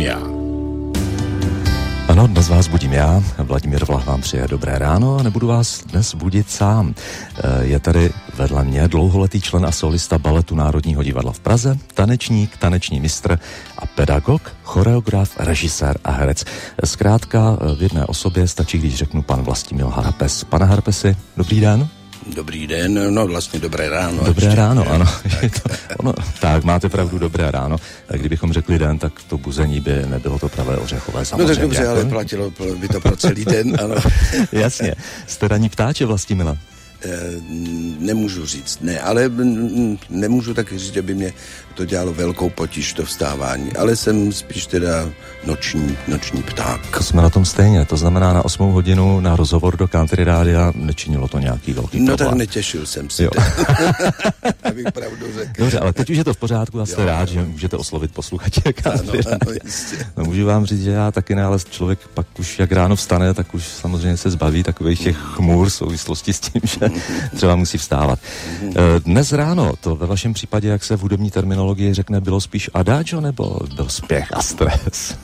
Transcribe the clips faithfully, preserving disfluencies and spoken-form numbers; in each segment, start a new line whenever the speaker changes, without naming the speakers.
já.
Ano, dnes vás budím já, Vladimír Vlach vám přeje dobré ráno a nebudu vás dnes budit sám. Je tady vedle mě dlouholetý člen a solista Baletu Národního divadla v Praze, tanečník, taneční mistr a pedagog, choreograf, režisér a herec. Zkrátka v jedné osobě stačí, když řeknu pan Vlastimil Harapes. Pane Harapesi, dobrý den.
Dobrý den, no vlastně dobré ráno.
Dobré ještě, ráno, ano.
Tak.
to, ono, tak, máte pravdu, dobré ráno. A kdybychom řekli den, tak to buzení by nebylo to pravé ořechové, samozřejmě.
No tak dobře, ale platilo by to pro celý den, ano.
Jasně. Jste ranní ptáče, Vlastimile?
Nemůžu říct, ne, ale nemůžu taky říct, že by mě to dělalo velkou potíž to vstávání, ale jsem spíš teda noční, noční pták.
Jsme na tom stejně, to znamená na osmou hodinu na rozhovor do Country Rádia nečinilo to nějaký velký problém.
No tak netěšil jsem se. Abych pravdu řekl.
Dobře, ale teď už je to v pořádku a jste jo, rád, jo. že můžete oslovit posluchače Country Rádia. Ano, jistě. No, můžu vám říct, že já taky ne, ale člověk pak už jak ráno vstane, tak už samozřejmě se zbaví takových těch chmůr v souvislosti s tím, že třeba musí vstávat. Dnes ráno, to ve vašem případě, jak se v hudební terminologii řekne, bylo spíš adagio nebo byl spěch a stres?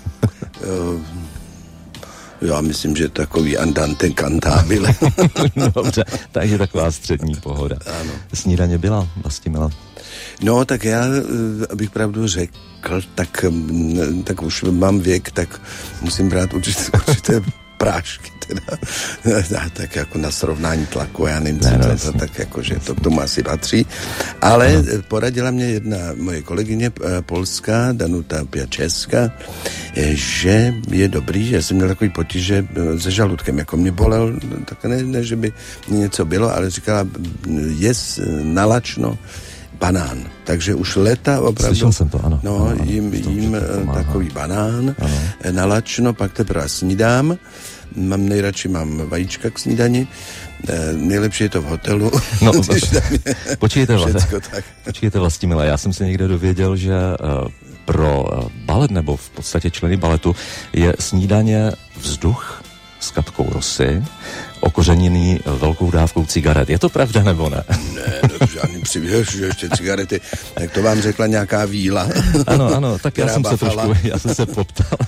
Já myslím, že takový andante cantabile.
Dobře, takže taková střední pohoda. Ano. Snídaně byla, Vlastimila?
No, tak já, abych pravdu řekl, tak, tak už mám věk, tak musím brát určité, určité prášky, teda, tak jako na srovnání tlaku, já nevím, ne, no, to, tak jako, že to k tomu asi patří, ale no. Poradila mě jedna moje kolegyně polská, Danuta Piačeska, že je dobrý, že jsem měl takový potíže se žaludkem, jako mě bolel, tak ne, ne, že by něco bylo, ale říkala, jest nalačno banán. Takže už leta opravdu...
Slyšel jsem to, ano.
No,
ano, ano,
jim, jim takový banán, ano. Nalačno, pak teprve snídám. Mám nejradši mám vajíčka k snídani. E, nejlepší je to v hotelu.
No, počkejte,
všecko, tak.
počkejte Vlastimile, já jsem se někde dověděl, že uh, pro uh, balet, nebo v podstatě členy baletu, je snídaně vzduch s kapkou rosy, okořeněný velkou dávkou cigaret. Je to pravda, nebo ne?
Ne, no, žádný příběh, že ještě cigarety. Tak to vám řekla nějaká víla.
Ano, ano, tak já jsem bafala. se trošku, já jsem se poptal.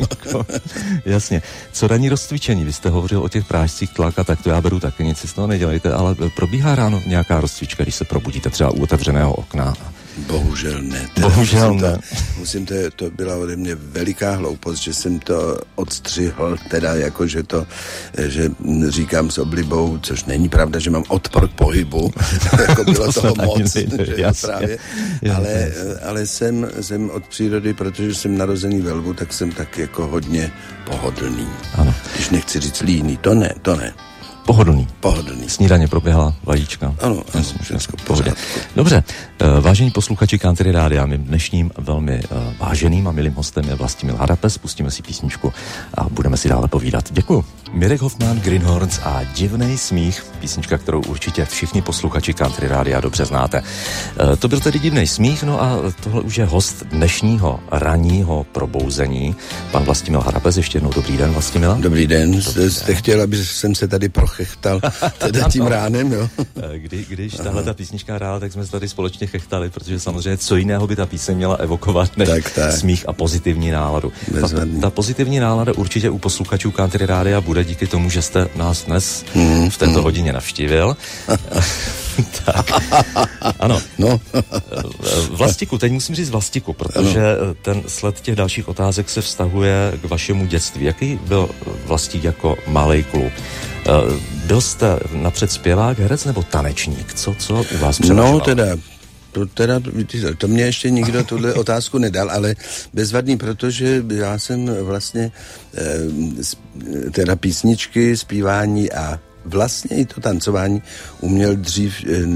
Jasně. Co ranní rozcvičení? Vy jste hovořil o těch prášcích tlaka, tak to já beru taky, nic si z toho nedělejte, ale probíhá ráno nějaká rozcvička, když se probudíte třeba u otevřeného okna?
Bohužel ne. Teda
Bohužel
musím
ne.
To, musím to, to byla ode mě veliká hloupost, že jsem to odstřihl, teda jako, že to, že říkám s oblibou, což není pravda, že mám odpor k pohybu, jako bylo to toho moc, nejde, že jasně, právě, jasně, ale, jasně. ale jsem, jsem od přírody, protože jsem narozený ve Lvu, tak jsem tak jako hodně pohodlný. Ano. Když nechci říct líný, to ne, to ne.
Pohodlný.
Pohodlný.
Snídaně proběhla, vajíčka.
Ano, ano, všechno v pořádku.
Dobře, vážení posluchači Country Rádia, mým dnešním velmi váženým a milým hostem je Vlastimil Harapes. Pustíme si písničku a budeme si dále povídat. Děkuju. Mirek Hoffman, Greenhorns a Divnej smích, písnička, kterou určitě všichni posluchači Country Rádia dobře znáte. To byl tedy Divnej smích, no a tohle už je host dnešního ranního probouzení. Pan Vlastimil Harapes, ještě jednou dobrý den, Vlastimila.
Dobrý den, dobrý jste den. Chtěl, aby jsem se tady prochechtal teda tím ránem, jo.
Kdy, když tahle ta písnička hrála, tak jsme se tady společně chechtali, protože samozřejmě co jiného by ta píseň měla evokovat než tak, tak. smích a pozitivní náladu. Ta, ta pozitivní nálada určitě u posluchačů Country Rádia bude díky tomu, že jste nás dnes mm, v této mm. hodině navštívil. Tak, ano. No. Vlastiku, teď musím říct Vlastiku, protože ano. ten sled těch dalších otázek se vztahuje k vašemu dětství. Jaký byl Vlastík jako malej kluk? Byl jste napřed zpěvák, herec nebo tanečník? Co, co u vás převažovalo?
No teda, to, teda, to mě ještě nikdo tuhle otázku nedal, ale bezvadný, protože já jsem vlastně teda písničky, zpívání a vlastně i to tancování uměl dřív,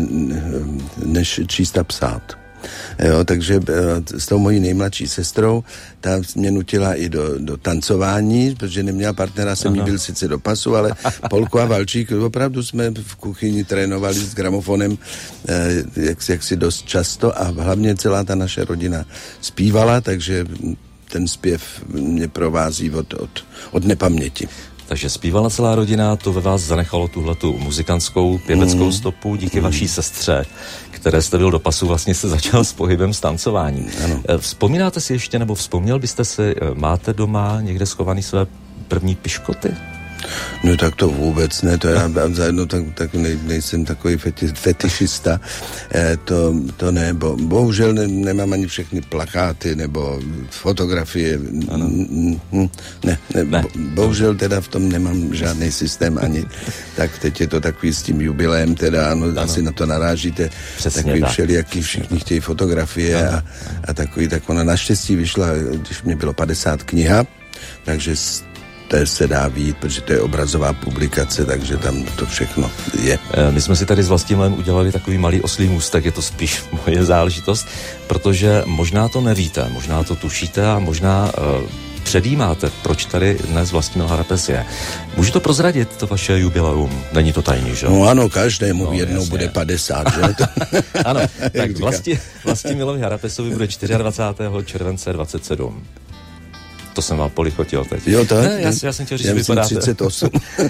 než číst a psát. Jo, takže s tou mojí nejmladší sestrou, ta mě nutila i do, do tancování, protože neměla partnera, jsem jí byl sice do pasu, ale polku a valčík, opravdu jsme v kuchyni trénovali s gramofonem eh, jak, jaksi dost často a hlavně celá ta naše rodina zpívala, takže ten zpěv mě provází od, od, od nepaměti.
Takže zpívala celá rodina, to ve vás zanechalo tuhletu muzikantskou, pěveckou mm. stopu díky mm. vaší sestře, které jste byl do pasu, vlastně se začal s pohybem, s tancováním. Ano. Vzpomínáte si ještě, nebo vzpomněl byste si, máte doma někde schovaný své první piškoty?
No tak to vůbec ne, to já no, tak, tak nej, nejsem takový feti, fetišista, e, to, to ne, bo, bohužel ne, nemám ani všechny plakáty nebo fotografie, n, n, ne, ne, ne. Bo, bohužel teda v tom nemám žádný systém ani, tak teď je to takový s tím jubilem, teda ano, ano. Asi na to narážíte,
přesně
takový
tak.
všelijaký, všichni chtějí fotografie a, a takový, tak ona naštěstí vyšla, když mě bylo padesát kniha, takže to se dá vidět, protože to je obrazová publikace, takže tam to všechno je.
My jsme si tady s Vlastimilem udělali takový malý oslý můstek, je to spíš moje záležitost, protože možná to nevíte, možná to tušíte a možná uh, předjímáte, proč tady dnes Vlastimil Harapes je. Můžu to prozradit, to vaše jubileum? Není to tajný, že?
No ano, každému no, jednou
jasně.
bude padesát, že?
Ano, tak Vlasti, Vlastimilovi Harapesovi bude dvacátého čtvrtého července dvacet sedm. To jsem vám polichotil teď.
Jo, tak?
Ne, já, já jsem chtěl říct, že vypadáte...
třicet osm.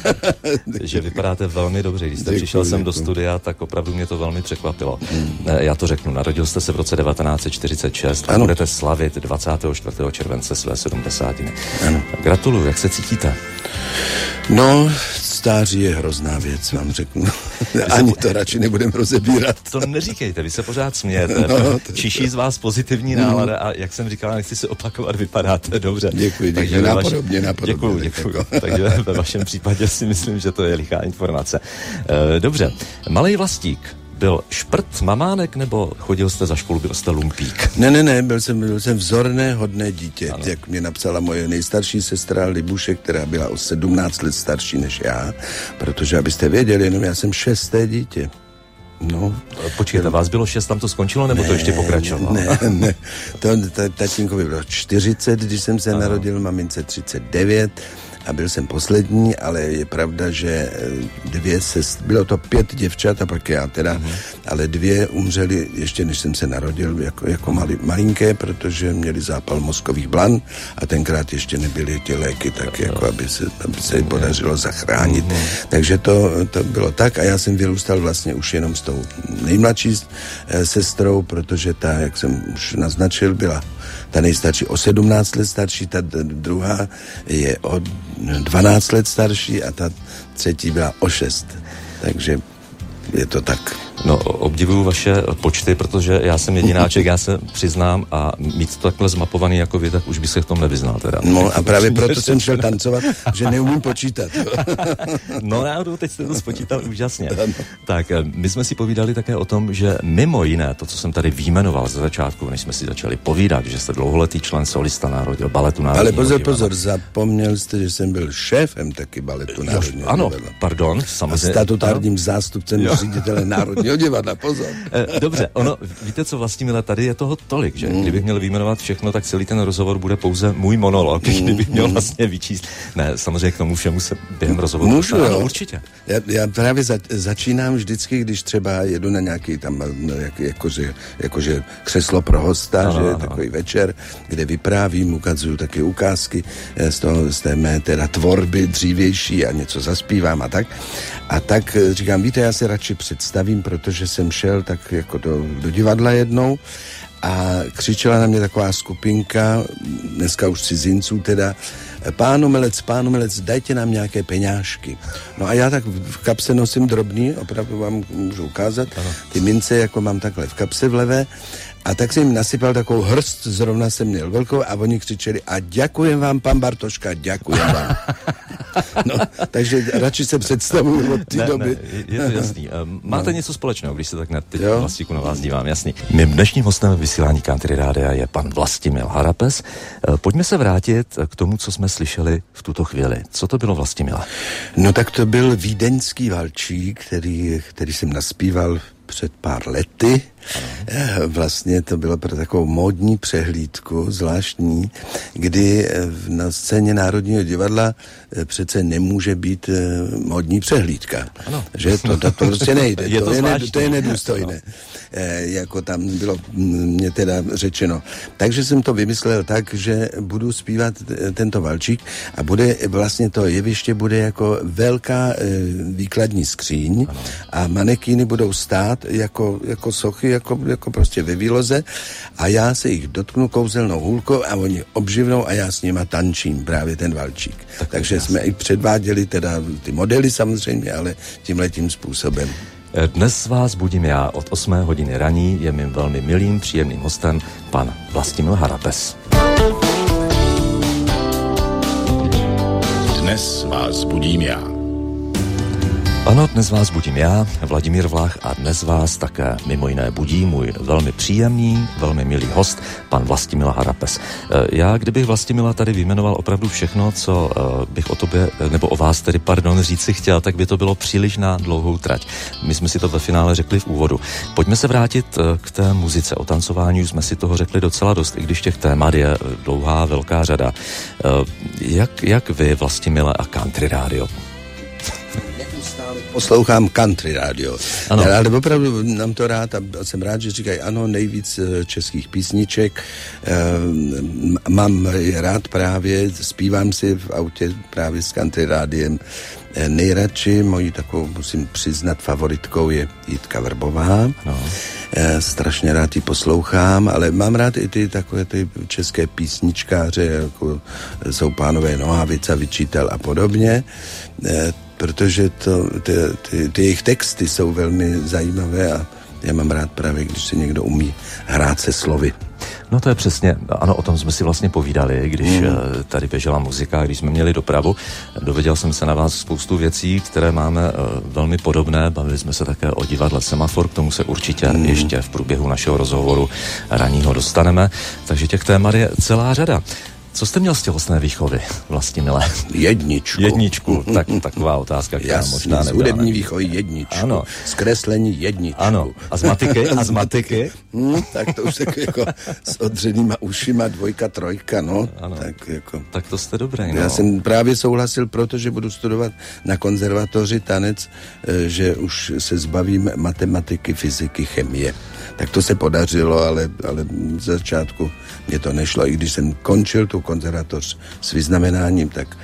že vypadáte velmi dobře. Když jste děkuji, přišel jsem do studia, tak opravdu mě to velmi překvapilo. Hmm. Já to řeknu, narodil jste se v roce devatenáct set čtyřicet šest a budete slavit dvacátého čtvrtého července své sedmdesátiny. Ano. Gratuluju, jak se cítíte?
No, stáří je hrozná věc, vám řeknu. Ani po... to radši nebudem rozebírat.
To neříkejte, vy se pořád smějete. No, Čiší z vás pozitivní nálada a jak jsem říkal, nechci se opakovat, vypadáte dobře.
Děkuji, děkuji, napodobně, napodobně.
Děkuji, děkuji. Takže ve vašem případě si myslím, že to je lichá informace. Dobře, malej Vlastík byl šprt, mamánek, nebo chodil jste za školu, byl jste lumpík?
Ne, ne, ne, byl jsem, byl jsem vzorné, hodné dítě, ano. Jak mě napsala moje nejstarší sestra Libuše, která byla o sedmnáct let starší než já, protože abyste věděli, jenom já jsem šesté dítě. No.
Počkejte, vás bylo šest, tam to skončilo, nebo ne, to ještě pokračovalo?
Ne, ne, to tatínkovi bylo čtyřicet, když jsem se ano. narodil, mamince třicet devět a byl jsem poslední, ale je pravda, že dvě se, bylo to pět děvčat a pak já teda, mm. ale dvě umřely ještě než jsem se narodil jako, jako mali, malinké, protože měli zápal mozkových blan a tenkrát ještě nebyly ty léky tak, jako aby se, aby se je podařilo zachránit. Mm. Takže to, to bylo tak a já jsem vyrůstal vlastně už jenom s tou nejmladší eh, sestrou, protože ta, jak jsem už naznačil, byla ta nejstarší o sedmnáct let starší, ta druhá je o dvanáct let starší a ta třetí byla o šest. Takže je to tak.
No, obdivuju vaše počty, protože já jsem jedináček, já se přiznám a mít to takhle zmapovaný jako vy, tak už by se v tom nevyznal teda.
No a právě proto jsem šel tancovat, že neumím počítat.
No náhodou, teď jste to spočítal úžasně. Tak, my jsme si povídali také o tom, že mimo jiné, to, co jsem tady vyjmenoval ze začátku, než jsme si začali povídat, že jste dlouholetý člen solista Národního baletu Národního
Ale pozor,
divadla.
pozor, zapomněl jste, že jsem byl šéfem taky baletu Národního
Ano,
divadla.
pardon, samozřejmě.
A statutárním zástupcem ředitele Národního divadla, pozor.
Dobře, ono, víte co, Vlastimile, tady je toho tolik, že? Kdybych měl vyjmenovat všechno, tak celý ten rozhovor bude pouze můj monolog, kdybych měl vlastně vyčíst. Ne, samozřejmě k tomu všemu se během rozhovoru.
Můžu, jo.
Určitě.
Já, já právě za, začínám vždycky, když třeba jedu na nějaký tam, no, jak, jakože, jakože křeslo pro hosta, ano, že ano. Takový večer, kde vyprávím, ukazuju taky ukázky z, toho, z té mé teda tvorby dřívější a něco zaspívám a tak. A tak říkám, víte, já se radši představím, protože jsem šel tak jako do, do divadla jednou a křičela na mě taková skupinka, dneska už cizinců teda, pánu Melec, pánu Melec, dajte nám nějaké peňážky. No a já tak v kapse nosím drobný, opravdu vám můžu ukázat, ano. Ty mince jako mám takhle v kapse v levé, a tak jsem jim nasypal takovou hrst, zrovna jsem měl velkou a oni křičeli a děkujem vám, pan Bartoška, děkujem vám. No, takže radši se představuju od té
ne,
doby.
Ne, je to jasný. Máte no. něco společného, když se tak na teď Vlastíku na vás dívám, jasný. Mým dnešním hostem v vysílání Country Rádia je pan Vlastimil Harapes. Pojďme se vrátit k tomu, co jsme slyšeli v tuto chvíli. Co to bylo, Vlastimile?
No tak to byl vídeňský valčík, který, který jsem naspíval před pár lety. Ano. Vlastně to bylo pro takovou módní přehlídku, zvláštní, kdy na scéně Národního divadla přece nemůže být módní přehlídka. Ano. Že to, to, to prostě nejde. Je to, to, je ne, to je nedůstojné. Ano. jako tam bylo mě teda řečeno. Takže jsem to vymyslel tak, že budu zpívat tento valčík a bude vlastně to jeviště bude jako velká výkladní skříň a manekíny budou stát jako, jako sochy, jako, jako prostě ve výloze a já se jich dotknu kouzelnou hůlkou a oni obživnou a já s nima tančím právě ten valčík. Tak Takže jsme i předváděli teda ty modely samozřejmě, ale tímhletím způsobem.
Dnes vás budím já od osmé hodiny raní, je mým velmi milým, příjemným hostem pan Vlastimil Harapes.
Dnes vás budím já.
Ano, dnes vás budím já, Vladimír Vlach, a dnes vás také mimo jiné budí můj velmi příjemný, velmi milý host, pan Vlastimil Harapes. Já, kdybych Vlastimila tady vyjmenoval opravdu všechno, co bych o tobě, nebo o vás tedy, pardon, říci chtěl, tak by to bylo příliš na dlouhou trať. My jsme si to ve finále řekli v úvodu. Pojďme se vrátit k té muzice. O tancování už jsme si toho řekli docela dost, i když těch témat je dlouhá, velká řada. Jak, jak vy, Vlastimile, a Country Radio?
Poslouchám country radio. Ano. Ale opravdu nám to rád a jsem rád, že říkají ano, nejvíc českých písniček. Mám rád právě, zpívám si v autě právě s country rádiem. Nejradši, mojí takovou, musím přiznat, favoritkou je Jitka Vrbová. No. Strašně rád ji poslouchám, ale mám rád i ty takové ty české písničkáře, jako jsou pánové Nohavica, Vyčítal a podobně. Protože to, ty, ty, ty jejich texty jsou velmi zajímavé a já mám rád právě, když si někdo umí hrát se slovy.
No to je přesně, ano, o tom jsme si vlastně povídali, když mm. tady běžela muzika, když jsme měli dopravu. Dověděl jsem se na vás spoustu věcí, které máme velmi podobné. Bavili jsme se také o divadle Semafor, k tomu se určitě mm. ještě v průběhu našeho rozhovoru ranního dostaneme. Takže těch témat je celá řada. Co jste měl z tělesné výchovy, Vlastimile?
Jedničku.
Jedničku, tak taková otázka, která
Jasný,
možná nebyla.
Z hudební výchovy jedničku. Ano. Zkreslení jedničku.
Ano. A z matiky? A z matiky?
Hmm, tak to už tak jako s odřenýma ušima, dvojka, trojka, no.
Ano.
Tak, jako.
tak to jste dobrý, no.
Já jsem právě souhlasil, protože budu studovat na konzervatoři tanec, že už se zbavím matematiky, fyziky, chemie. Tak to se podařilo, ale, ale z začátku mě to nešlo. I když jsem končil tu konzervatoř s vyznamenáním, tak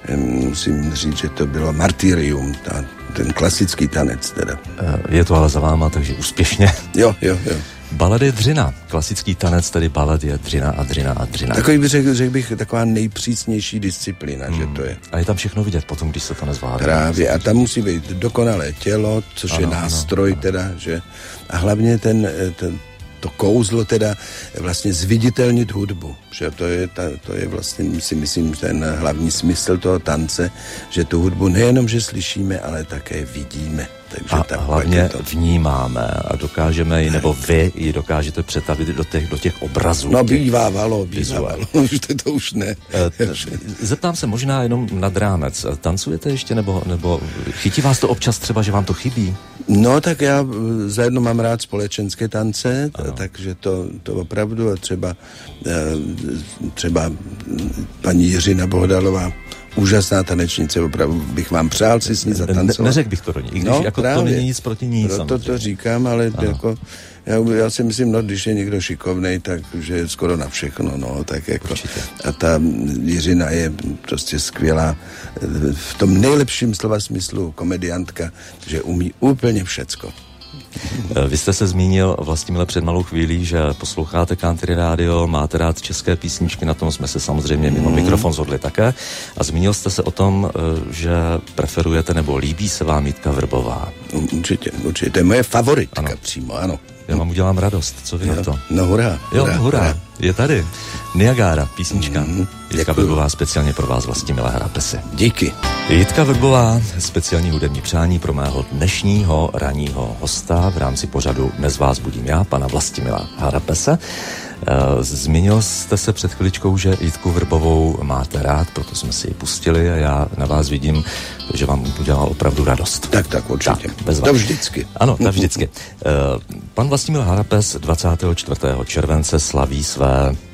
musím říct, že to bylo martyrium, ta, ten klasický tanec teda.
Je to ale za váma, takže úspěšně.
Jo, jo, jo.
Balady dřina, klasický tanec, tedy balad je dřina a dřina a dřina.
Takový bych řekl, řekl bych, taková nejpřísnější disciplína, hmm. že to je.
A je tam všechno vidět potom, když se to nezvládne.
Právě, a tam musí být dokonalé tělo, což ano, je nástroj ano, teda, ano. že a hlavně ten, ten to kouzlo teda vlastně zviditelnit hudbu, že to je, ta, to je vlastně, si myslím, ten hlavní smysl toho tance, že tu hudbu nejenom, že slyšíme, ale také vidíme. Takže
a hlavně to vnímáme a dokážeme ji, nebo vy ji dokážete přetavit do těch, do těch obrazů.
No bývávalo, bývávalo, už to, to už ne.
Zeptám se možná jenom nad rámec. Tancujete ještě, nebo, nebo chytí vás to občas třeba, že vám to chybí?
No tak já zajedno mám rád společenské tance, ano. takže to, to opravdu a třeba, třeba paní Jiřina Bohdalová, úžasná tanečnice, opravdu bych vám přál si s ní zatancovat.
Ne, neřekl bych to do ní, i když no, jako to není nic proti ní.
Proto to říkám, ale jako, já, já si myslím, no, když je někdo šikovnej, tak že je skoro na všechno, no, tak jako. Určitě. A ta Jiřina je prostě skvělá, v tom nejlepším slova smyslu komediantka, že umí úplně všecko.
Vy jste se zmínil Vlastimile před malou chvílí, že posloucháte country radio, máte rád české písničky, na tom jsme se samozřejmě mimo mm. mikrofon zhodli také. A zmínil jste se o tom, že preferujete nebo líbí se vám Jitka Vrbová.
Určitě, určitě, to je moje favoritka ano. přímo, ano.
Já vám udělám radost, co vy
no,
na to?
No hurá.
Jo,
hurá,
hurá, hurá. Je tady. Niagara, písnička. Mm, Jitka
děkuju.
Vrbová speciálně pro vás, Vlastimile Harapesi.
Díky.
Jitka Vrbová, speciální hudební přání pro mého dnešního ranního hosta v rámci pořadu Dnes vás budím já, pana Vlastimila Harapese. Zmínil jste se před chviličkou, že Jitku Vrbovou máte rád, proto jsme si ji pustili a já na vás vidím, že vám udělal opravdu radost.
Tak, tak, určitě. Tak, bez to vždycky.
Ano, to vždycky. Pan Vlastimil Harapes dvacátého čtvrtého července slaví své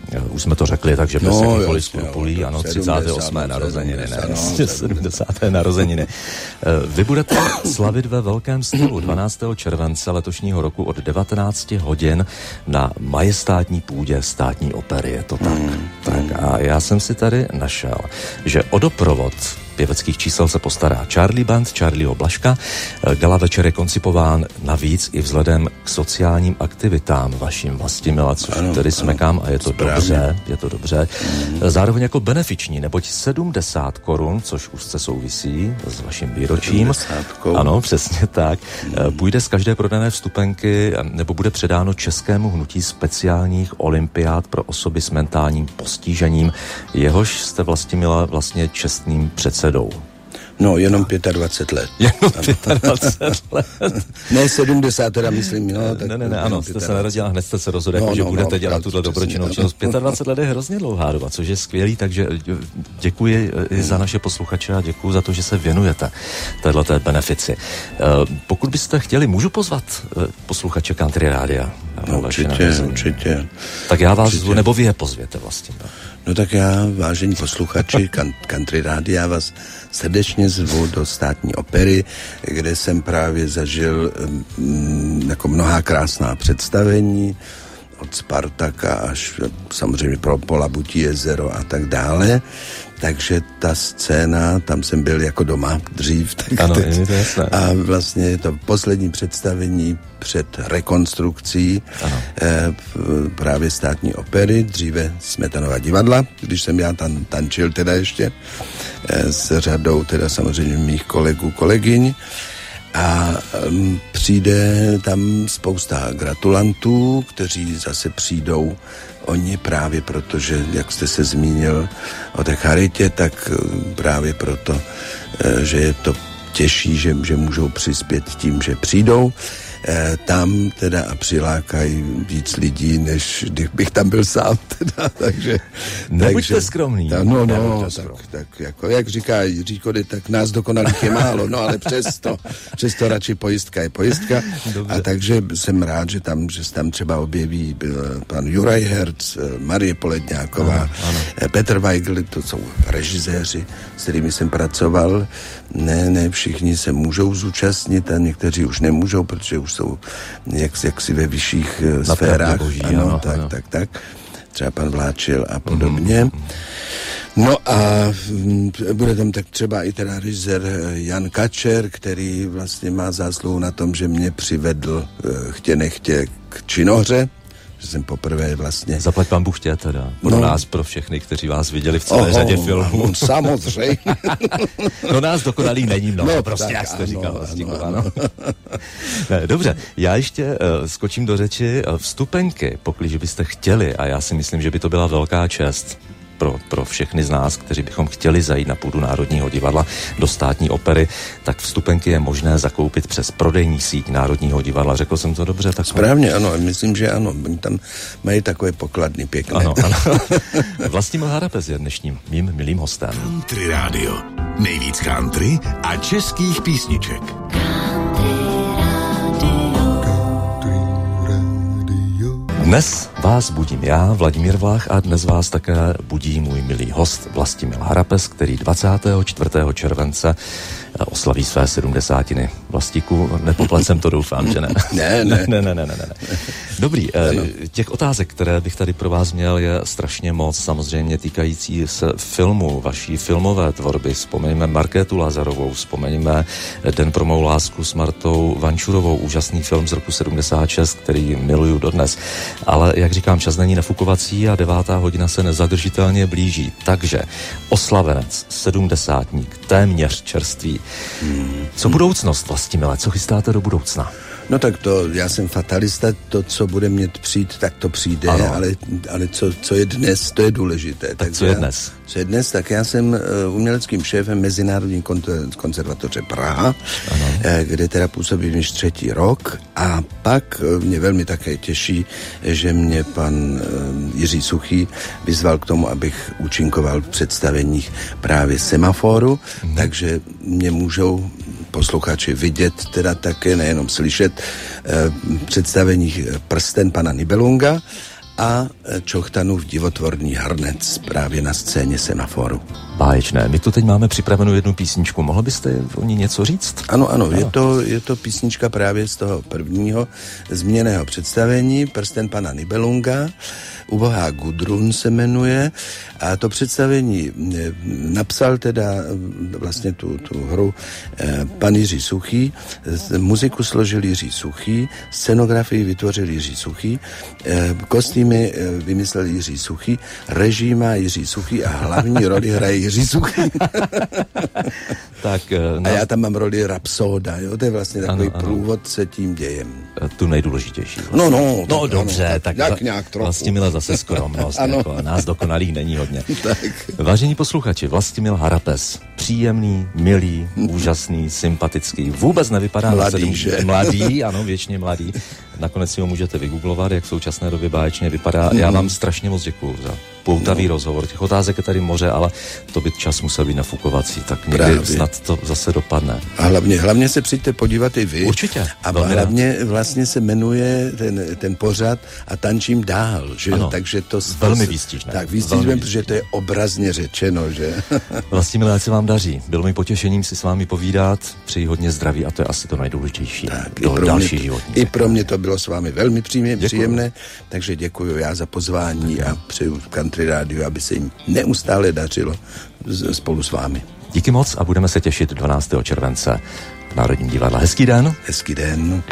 Už jsme to řekli, takže bez
no,
jakýkoliv skrupulí, ano, třicáté osmé narozeniny, ne, sedmdesáté narozeniny. Vy budete slavit ve velkém stylu dvanáctého července letošního roku od devatenáct hodin na majestátní půdě Státní opery, je to tak. Hmm. Tak a já jsem si tady našel, že o doprovod pěveckých čísel se postará Charlie Band, Charlieho Blažka. Gala večer je koncipován navíc i vzhledem k sociálním aktivitám vaším, Vlastimila, což ano, tedy smekám a je to správně. dobře, je to dobře. Mm. Zároveň jako benefiční, neboť sedmdesát korun, což už se souvisí s vaším výročím. Ano, přesně tak. Mm. Půjde z každé prodané vstupenky, nebo bude předáno Českému hnutí speciálních olympiád pro osoby s mentálním postižením. Jehož jste, Vlastimila, vlastně čestným předsedou.
No, jenom dvacet pět let.
Jenom dvacet pět let.
Ne, sedmdesát teda myslím, no. Tak
ne, ne, ne, ano, jste se narodila, hned jste se rozhodli, no, že no, budete no, dělat tuto dobročinnou činnost. dvacet pět let je hrozně dlouhá doba, což je skvělý, takže děkuji i za naše posluchače a děkuji za to, že se věnujete téhleté benefici. Pokud byste chtěli, můžu pozvat posluchače Country Rádia?
No, určitě, určitě.
Tak já vás zvu, nebo vy je pozvěte vlastně.
No tak já, vážení posluchači Country Rádia, vás srdečně zvu do Státní opery, kde jsem právě zažil um, jako mnohá krásná představení, od Spartaka až samozřejmě pro Polabutí jezero a tak dále. Takže ta scéna, tam jsem byl jako doma dřív. Tak
ano,
teď,
je to jasné.
A vlastně je to poslední představení před rekonstrukcí eh, právě Státní opery, dříve Smetanova divadla, když jsem já tam tančil teda ještě eh, s řadou teda samozřejmě mých kolegů, kolegyň. A um, přijde tam spousta gratulantů, kteří zase přijdou oni právě proto, že, jak jste se zmínil o té charitě, tak právě proto, že je to těžší, že, že můžou přispět tím, že přijdou eh, tam teda a přilákají víc lidí, než kdybych tam byl sám teda, takže...
Nebuďte takže, skromný.
Ta, no, no, tak, skromný. tak jako, jak říká Jiří Kody, tak nás dokonalých je málo, no ale přesto, přesto radši pojistka je pojistka. Dobře. A takže jsem rád, že tam, že se tam třeba objeví pan Juraj Herc, Marie Poledňáková, ano, ano. Petr Weigl, to jsou režiséři, s kterými jsem pracoval. Ne, ne, všichni se můžou zúčastnit a někteří už nemůžou, protože už jsou jak, jaksi ve vyšších na sférách. Boží, ano, ano, tak, ano. tak, tak. Třeba pan Vláčil a podobně. Mm-hmm. No a bude tam tak třeba i teda režisér Jan Kačer, který vlastně má zásluhu na tom, že mě přivedl chtě nechtě k činohře, že jsem poprvé vlastně...
Zaplať pán Bůh tě teda. Pro no. nás, pro všechny, kteří vás viděli v celé Oho, řadě filmů.
No, samozřejmě.
No nás dokonalý není mnoho, no, prostě, tak, jak jste ano, říkal. Vlastně, ano, ano. Ne, dobře, já ještě uh, skočím do řeči. Vstupenky, pokud byste chtěli, a já si myslím, že by to byla velká čest pro, pro všechny z nás, kteří bychom chtěli zajít na půdu Národního divadla do Státní opery, tak vstupenky je možné zakoupit přes prodejní síť Národního divadla. Řekl jsem to dobře? Tak
správně, ano, myslím, že ano. Oni tam mají takové pokladny pěkné.
Ano, ano. Vlastimil Harapes je dnešním mým milým hostem.
Country Radio. Nejvíc country a českých písniček.
Dnes vás budím já, Vladimír Vlách, a dnes vás také budí můj milý host Vlastimil Harapes, který dvacátého čtvrtého července oslaví své sedmdesátiny. Vlastíku, nepoplecem to, doufám, že ne.
Ne, ne.
ne, ne, ne, ne, ne. Dobrý, těch otázek, které bych tady pro vás měl, je strašně moc, samozřejmě týkající se filmu, vaší filmové tvorby. Vzpomeňme Markétu Lazarovou, vzpomeňme Den pro mou lásku s Martou Vančurovou, úžasný film z roku sedmdesát šest, který miluju dodnes. Ale, jak říkám, čas není nafukovací a devátá hodina se nezadržitelně blíží. Takže oslavenec, sedmdesátník, téměř čerstvý. Hmm. Co budoucnost, Vlastimile? Co chystáte do budoucna?
No tak to, já jsem fatalista, to, co bude mět přijít, tak to přijde, ano. ale, ale co, co je dnes, to je důležité.
Tak, tak co je dnes?
Co je dnes, tak já jsem uh, uměleckým šéfem Mezinárodní konzervatoře Praha, ano. Uh, kde teda působím již třetí rok a pak uh, mě velmi také těší, že mě pan uh, Jiří Suchý vyzval k tomu, abych účinkoval v představeních právě Semaforu, hmm. takže mě můžou posluchači vidět, teda také nejenom slyšet, eh, představeních Prsten pana Nibelunga a Čochtanův divotvorný hrnec právě na scéně Semaforu.
Báječné. My tu teď máme připravenou jednu písničku. Mohl byste o ní něco říct?
Ano, ano, ano. Je to, je to písnička právě z toho prvního zmíněného představení, Prsten pana Nibelunga, Ubohá Gudrun se jmenuje, a to představení napsal teda vlastně tu, tu hru eh, pan Jiří Suchý, muziku složil Jiří Suchý, scenografii vytvořil Jiří Suchý, eh, kostýmy eh, vymyslel Jiří Suchý, režii má Jiří Suchý a hlavní roli hraje Jiří Suchý.
Tak, no.
A já tam mám roli rapsoda, jo? To je vlastně takový ano, ano. průvodce tím dějem.
Tu nejdůležitější. Vlastně.
No, no.
No tak, dobře,
ano,
tak,
tak nějak trochu.
Vlastimila zase skromnost, jako, nás dokonalých není hodně.
Tak.
Vážení posluchači, Vlastimil Harapes, příjemný, milý, úžasný, sympatický, vůbec nevypadá
mladý,
na
že?
Mladý, ano, věčně mladý. Nakonec si ho můžete vygooglovat, jak v současné době báječně vypadá. Já vám strašně moc děkuju za poutavý no. rozhovor. Těch otázek je tady moře, ale to by čas musel být nafukovací, tak někdy Právě. snad to zase dopadne.
A hlavně, hlavně se přijďte podívat i vy.
Určitě.
A hlavně rád. vlastně se jmenuje ten, ten pořad A tančím dál, že jo? Takže to...
Velmi výstižné.
Tak výstižné, protože to je obrazně řečeno, že?
Vlastimile, ať se vám daří. Bylo mi potěšením si s vámi povídat, přeji hodně zdraví a to je asi to nejdůležitější
tak,
do další životní.
I pro mě to bylo s vámi velmi příjemné, příjemné, takže děkuji já za pozvání a přeju Country Rádiu, aby se jim neustále dařilo spolu s vámi.
Díky moc a budeme se těšit dvanáctého července v Národním divadle. Hezký den.
Hezký den.